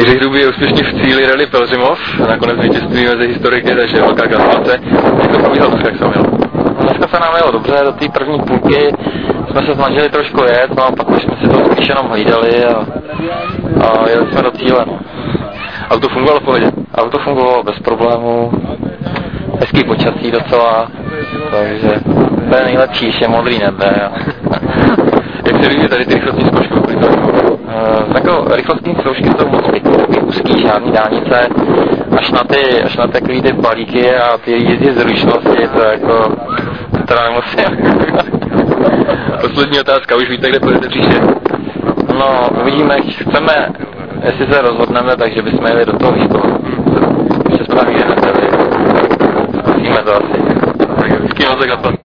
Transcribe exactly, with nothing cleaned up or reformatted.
Jiří Hrubý je úspěšně v cíli Rally Pelzimov, nakonec vítězství mezi historiky, takže velká gratulace. Jak to probíhalo dneska, jak se mělo? Dneska se nám jelo dobře, do té první půlky jsme se snažili trošku jet, no a pak už jsme si to spíš jenom hlídali a, a jeli jsme do cíle. No. Auto fungovalo v pohodě? Auto fungovalo bez problémů, hezký počasí docela, takže to je nejlepší, ještě modrý nebe. A jak se líbí tady ty rychlostní zkoušky? Uh, jako rychlostní zkoušky jsou moc pěkný, takový úzký, žádný dálnice, až na ty, až na takový ty balíky a ty jízdy z rušnosti, to jako, to teda nemusím. Poslední otázka, už víte, kde půjdete příště? No, uvidíme, chceme, jestli se rozhodneme, takže bychom jeli do toho výkonu. Ještě jsme tam nikdy nebyli, zkusíme to asi. Tak hezký noc,